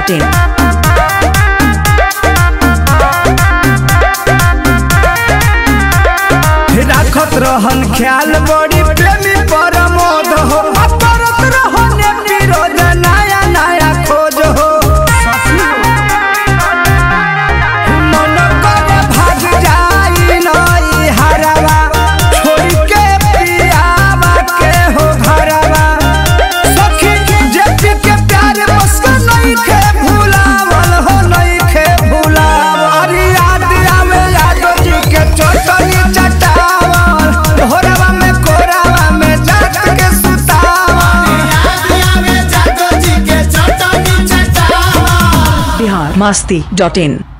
masti.in. राखत रहन ख्याल बड़ी प्रेमी परमोद हो अपरत रहन विरोध नया नया खोज हो मन करे भाग जाई नई हरवा छोड़ के पियावा के हो घरवा सखी जेपी के प्यार बस नहीं के भुलावल हो नहीं के भुलावल अरे याद आवे यादव जी के चोटनी masti.in